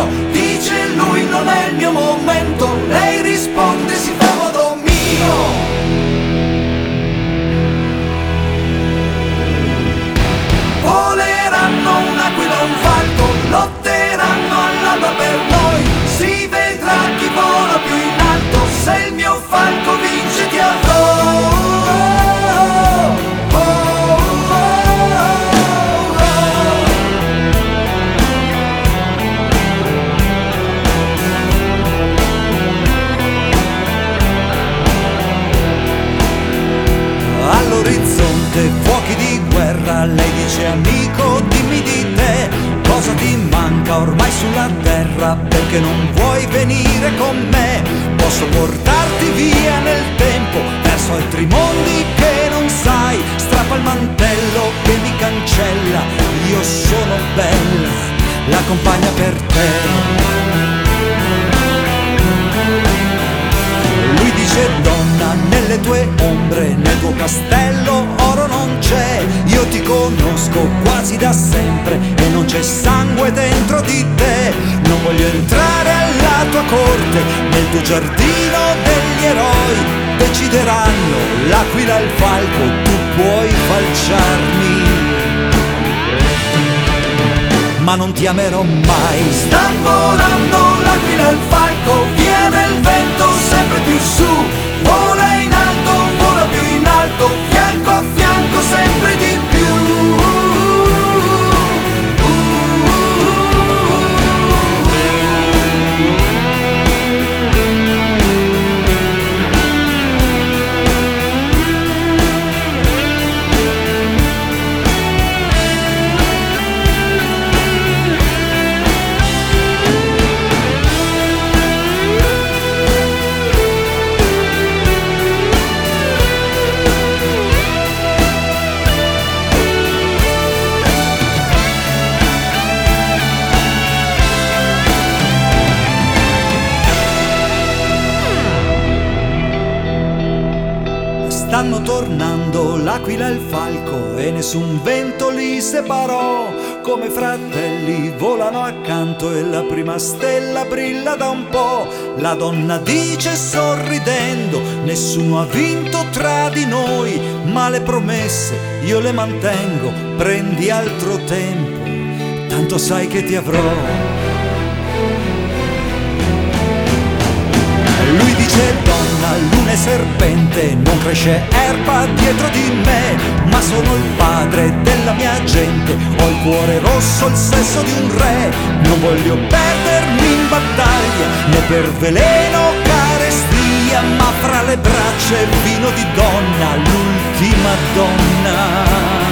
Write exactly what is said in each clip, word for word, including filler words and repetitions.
mio. Dice lui non è il mio momento, lei risponde si fa modo mio. Voleranno un'aquila e un falco, lotteranno all'alba per noi. Si vedrà chi vola più in alto, se il mio falco vince ti avrò. All'orizzonte fuochi di guerra, lei dice amico dimmi di te, cosa ti manca ormai sulla terra, perché non vuoi venire con me? Posso portarti via nel tempo, verso altri mondi che non sai, strappa il mantello che mi cancella, io sono bella, la compagna per te. Lui dice donna, nelle tue ombre, nel tuo castello oro non c'è, io ti conosco quasi da sempre e non c'è sangue dentro di te, non voglio entrare alla tua corte, nel tuo giardino degli eroi, decideranno l'aquila e il falco, tu puoi falciarmi, ma non ti amerò mai. Sta volando l'aquila e il falco, viene il vento sempre più su, vola in alto, vola più in alto, fianco a fianco sempre di più. Stanno tornando l'aquila e il falco e nessun vento li separò, come fratelli volano accanto e la prima stella brilla da un po'. La donna dice sorridendo, nessuno ha vinto tra di noi, ma le promesse io le mantengo, prendi altro tempo, tanto sai che ti avrò. Lui dice donna, luna e serpente, non cresce erba dietro di me, ma sono il padre della mia gente, ho il cuore rosso, il sesso di un re, non voglio perdermi in battaglia, né per veleno carestia, ma fra le braccia e vino di donna, l'ultima donna.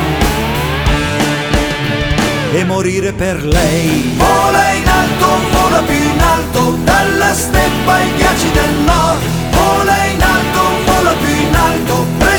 E morire per lei. Vola in alto, vola più in alto, dalla steppa ai ghiacci del nord. Vola in alto, vola più in alto.